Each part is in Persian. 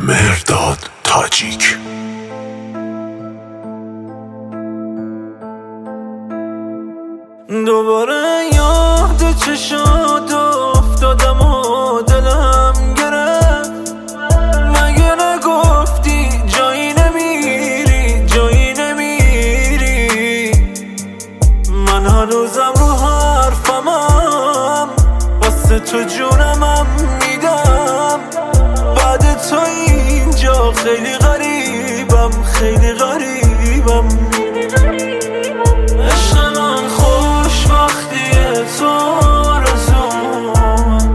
مهرداد تاجیک. دوباره یاد چشات افتادم و دلم گرفت. مگه نگفتی جایی نمیری، جایی نمیری؟ من هنوزم رو حرفمم، واسه تو جونمم میدم. بعد تو اینجا خیلی غریبم، خیلی غریبم. عشق من خوش وقتیه تو آرزومم،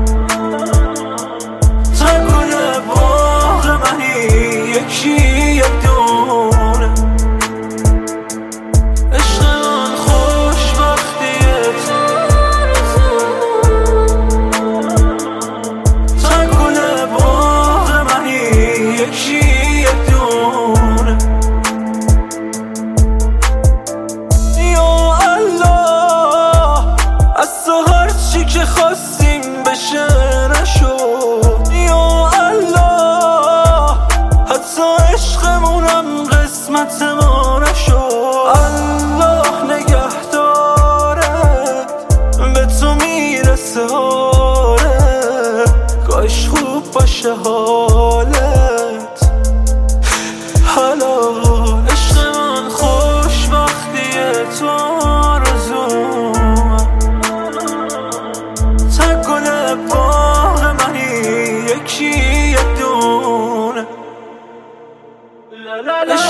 تا گل باغ منی یکی یک دونه. عشق من خوش وقتیه تو آرزومم، تا گل باغ منی یکی یک دونه. از تو هرچی که خواستیم بشه نشد یا الله، حتی عشقمونم قسمت ما نشد. الله نگهدارت، به تو میرسه آره، کاش خوب باشه حالت حالا. عشق من خوش وقتیه تو آرزومم، تا گل باغ منی یکی یک دونه.